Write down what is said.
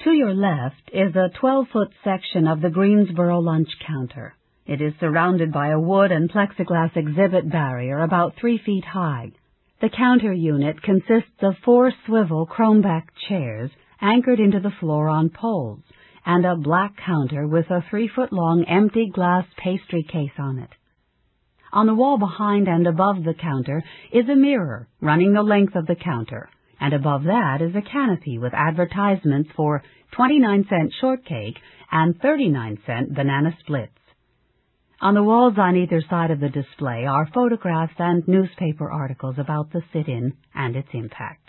To your left is a 12-foot section of the Greensboro lunch counter. It is surrounded by a wood and plexiglass exhibit barrier about 3 feet high. The counter unit consists of 4 swivel chrome-backed chairs anchored into the floor on poles, and a black counter with a 3-foot-long empty glass pastry case on it. On the wall behind and above the counter is a mirror running the length of the counter, and above that is a canopy with advertisements for 29-cent shortcake and 39-cent banana splits. On the walls on either side of the display are photographs and newspaper articles about the sit-in and its impact.